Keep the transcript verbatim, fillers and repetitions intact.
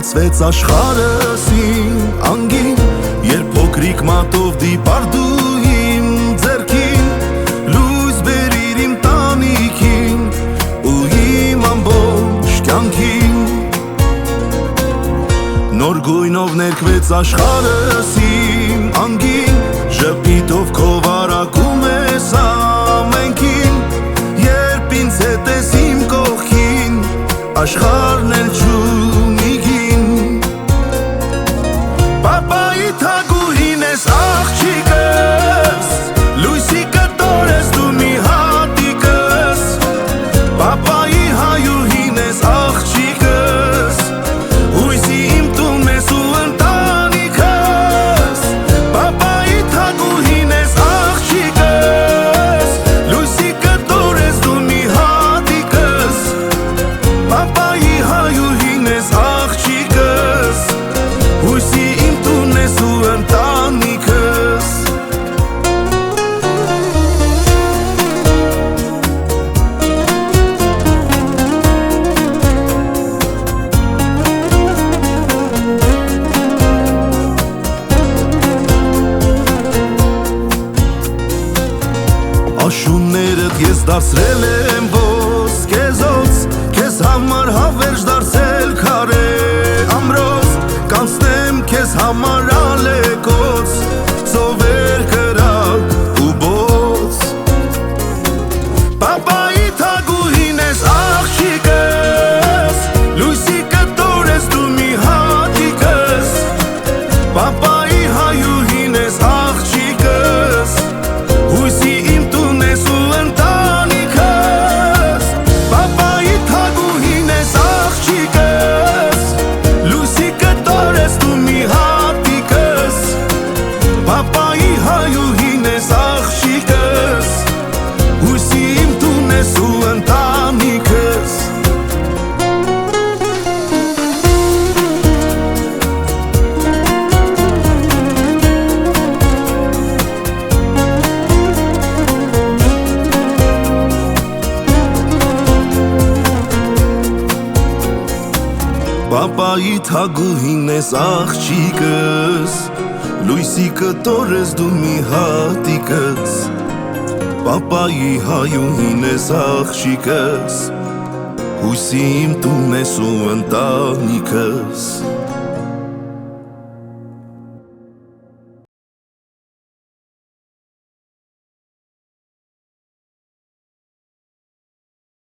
Սպասվեց աշխարհս իմ անգին, երբ փոքրիկ մատով դիպար դու իմ ձեռքին, լույս բերիր իմ տանիքին ու իմ ամբողջ կյանքին։ Նոր գույնով ներկվեց աշխարհս իմ անգին, ժպիտով քո վարակում ես ամենքին, երբ ինձ հետ ես իմ կողքին, աշխարհն էլ չունի գին։ Պապայի թագուհին ես աղջիկս, լույսի կտոր ես դու մի հատիկս, պապայի հայուհին ես աղջիկս, հույսի իմ տուն ես ու ընտանիքս, պապայի թագուհին ես աղջիկս, լույսի կտոր ես դու մի հատիկս, պապայի հայուհին ես աղջիկս, հույսի իմ տուն ես ու ընտանիքս։ Աշուններդ ես դարձրել եմ ոսկեզոց, քեզ համար հավերժ դարձել քարե ամրոց, կանցնեմ քեզ համար ալեկոց, ծովեր կրակ ու բոց։ Պապայի թագուհին ես աղջիկս, լույսի կտոր ես դու մի հատիկս, պապայի հայուհին ես աղջիկս, հույսի իմ տուն ես ու ընտանիքս, պապայի թագուհին ես աղջիկս, լույսի կտոր ես դու մի հատիկս, պապայի հայուհին ես աղջիկս, հույսի իմ տուն ես ու ընտանիքս։ Պապայի թագուհին ես աղջիկս, լույսի կտոր ես դու մի հատիկս, պապայի հայուհին ես աղջիկս, հույսի իմ տուն ես ու ընտանիքս։